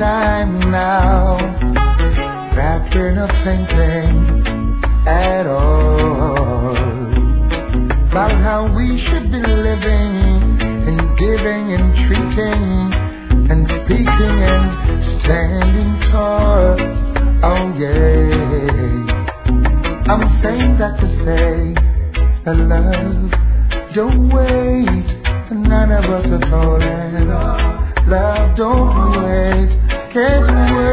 time now, wrapped in a painting at all, about how we should be living and giving and treating and speaking and standing tall. Oh yeah, I'm saying that to say that love don't wait, none of us are told. Love don't wait, can't wait.